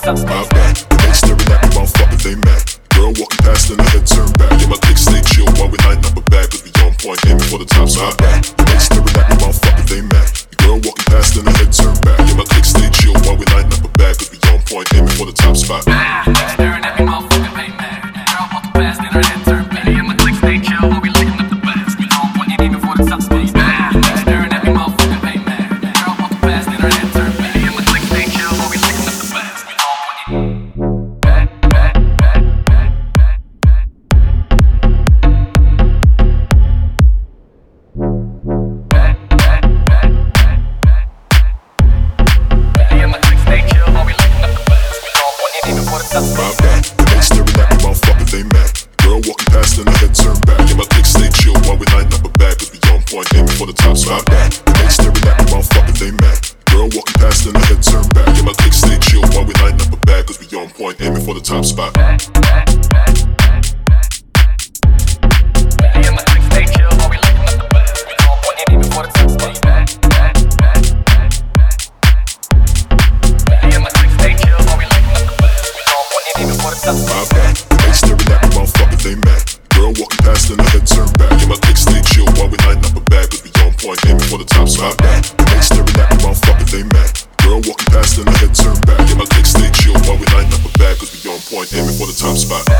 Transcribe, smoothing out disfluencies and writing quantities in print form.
top spot. My bad, the mates staring at me, motherfucker, they mad. Girl walking past and the head turned back. Yeah, my click stay chill while we lighting up a bag, cause we on point, aiming for the top spot. My bad, the mates staring at me, motherfucker, they mad. Girl walking past and the head turned back. Yeah, my click stay chill while we lighting up a bag, cause we on point, aiming for the top spot. Staring at me, motherfucker, they mad. Girl walking past and her head turned back. Yeah, my click stay chill while we lighting up the bags. We on point, aiming for the top spot. Staring at me, motherfucker, they mad. Girl walking past and her head turned back. Yeah, my click stay chill while we lighting up the bags. We on point. My bad, the mates staring at me, motherfucker, they mad. Girl walking past and the head turned back. Yeah, my click stay chill while we lighting up a bag, cause we on point, aiming for the top spot. My bad, the mates staring at me, motherfucker, they mad. Girl walking past and the head turned back. Yeah, my click stay chill while we lighting up a bag, cause we on point, aiming for the top spot. Yeah, my click stay chill while we lighting up the bags. We on point, aiming for the top spot. Yeah, my click stay chill while we lighting up the bags. We on point, aiming for the top spot. My bad, the mates staring at me, motherfucker, they mad. Girl walking past and the head turned back. Yeah, my click stay chill while we lighting up a bag, cause we on point, aiming for the top spot. My bad, the mates staring at me, motherfucker, they mad. Girl walking past and the head turned back. Yeah, my click stay chill while we lighting up a bag, cause we on point, aiming for the top spot.